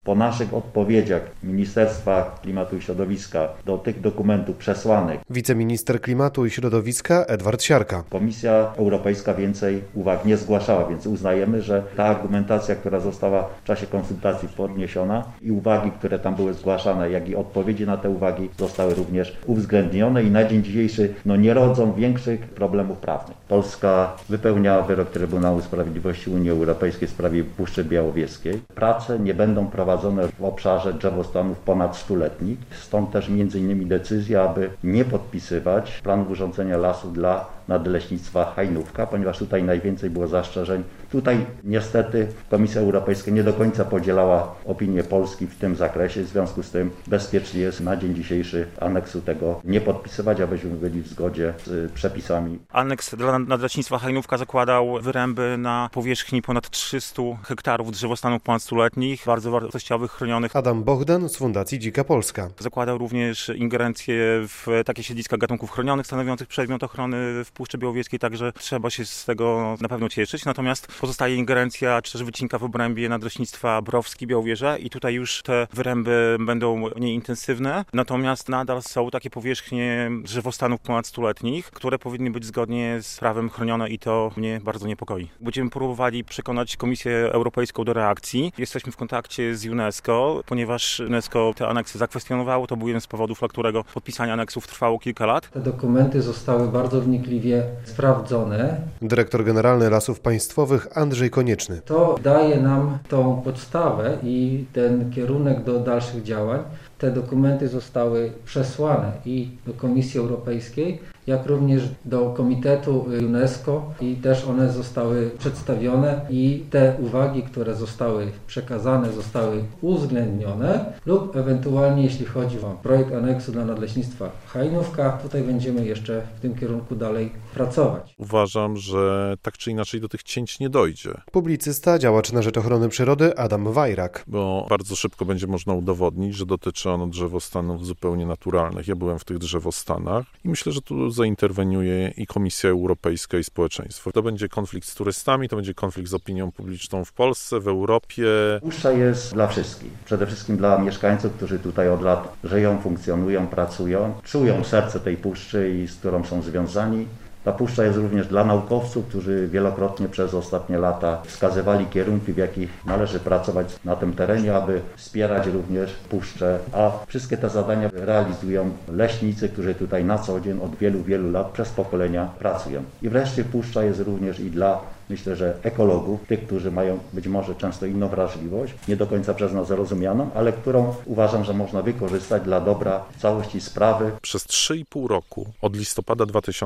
Po naszych odpowiedziach Ministerstwa Klimatu i Środowiska do tych dokumentów przesłanych Wiceminister Klimatu i Środowiska Edward Siarka. Komisja Europejska więcej uwag nie zgłaszała, więc uznajemy, że ta argumentacja, która została w czasie konsultacji podniesiona i uwagi, które tam były zgłaszane, jak i odpowiedzi na te uwagi zostały również uwzględnione i na dzień dzisiejszy nie rodzą większych problemów prawnych. Polska wypełnia wyrok Trybunału Sprawiedliwości Unii Europejskiej w sprawie Puszczy Białowieskiej. Prace nie będą prowadzone w obszarze drzewostanów ponad 100-letnich, stąd też m.in. decyzja, aby nie podpisywać planów urządzenia lasu dla nadleśnictwa Hajnówka, ponieważ tutaj najwięcej było zastrzeżeń. Tutaj niestety Komisja Europejska nie do końca podzielała opinię Polski w tym zakresie, w związku z tym bezpiecznie jest na dzień dzisiejszy aneksu tego nie podpisywać, abyśmy byli w zgodzie z przepisami. Aneks dla nadleśnictwa Hajnówka zakładał wyręby na powierzchni ponad 300 hektarów drzewostanów ponad 100-letnich, bardzo wartościowych, chronionych. Adam Bohdan z Fundacji Dzika Polska. Zakładał również ingerencję w takie siedliska gatunków chronionych stanowiących przedmiot ochrony w Puszczy Białowieskiej, także trzeba się z tego na pewno cieszyć. Natomiast pozostaje ingerencja czy też wycinka w obrębie nadleśnictwa Browski, Białowieża i tutaj już te wyręby będą mniej intensywne. Natomiast nadal są takie powierzchnie drzewostanów ponad 100-letnich, które powinny być zgodnie z prawem chronione i to mnie bardzo niepokoi. Będziemy próbowali przekonać Komisję Europejską do reakcji. Jesteśmy w kontakcie z UNESCO, ponieważ UNESCO te aneksy zakwestionowało. To był jeden z powodów, dla którego podpisanie aneksów trwało kilka lat. Te dokumenty zostały bardzo wnikliwie sprawdzone. Dyrektor Generalny Lasów Państwowych Andrzej Konieczny. To daje nam tą podstawę i ten kierunek do dalszych działań. Te dokumenty zostały przesłane i do Komisji Europejskiej, jak również do Komitetu UNESCO i też one zostały przedstawione i te uwagi, które zostały przekazane, zostały uwzględnione lub ewentualnie jeśli chodzi o projekt aneksu dla nadleśnictwa Hajnówka, tutaj będziemy jeszcze w tym kierunku dalej pracować. Uważam, że tak czy inaczej do tych cięć nie dojdzie. Publicysta, działacz na rzecz ochrony przyrody Adam Wajrak. Bo bardzo szybko będzie można udowodnić, że dotyczy ono drzewostanów zupełnie naturalnych. Ja byłem w tych drzewostanach i myślę, że tu zainterweniuje i Komisja Europejska i społeczeństwo. To będzie konflikt z turystami, to będzie konflikt z opinią publiczną w Polsce, w Europie. Puszcza jest dla wszystkich. Przede wszystkim dla mieszkańców, którzy tutaj od lat żyją, funkcjonują, pracują, czują serce tej puszczy i z którą są związani. Ta puszcza jest również dla naukowców, którzy wielokrotnie przez ostatnie lata wskazywali kierunki, w jakich należy pracować na tym terenie, aby wspierać również puszczę, a wszystkie te zadania realizują leśnicy, którzy tutaj na co dzień od wielu, wielu lat przez pokolenia pracują. I wreszcie puszcza jest również i dla, myślę, że ekologów, tych, którzy mają być może często inną wrażliwość, nie do końca przez nas zrozumianą, ale którą uważam, że można wykorzystać dla dobra całości sprawy. Przez 3,5 roku, od listopada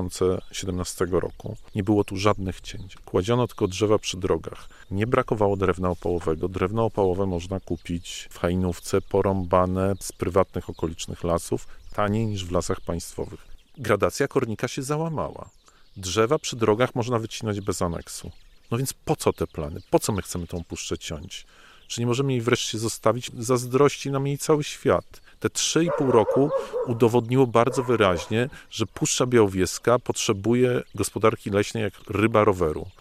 2017 roku, nie było tu żadnych cięć. Kładziono tylko drzewa przy drogach. Nie brakowało drewna opałowego. Drewno opałowe można kupić w Hajnówce, porąbane z prywatnych okolicznych lasów, taniej niż w lasach państwowych. Gradacja kornika się załamała. Drzewa przy drogach można wycinać bez aneksu. No więc po co te plany? Po co my chcemy tą puszczę ciąć? Czy nie możemy jej wreszcie zostawić? Zazdrości nam jej cały świat. Te 3,5 roku udowodniło bardzo wyraźnie, że Puszcza Białowieska potrzebuje gospodarki leśnej jak ryba roweru.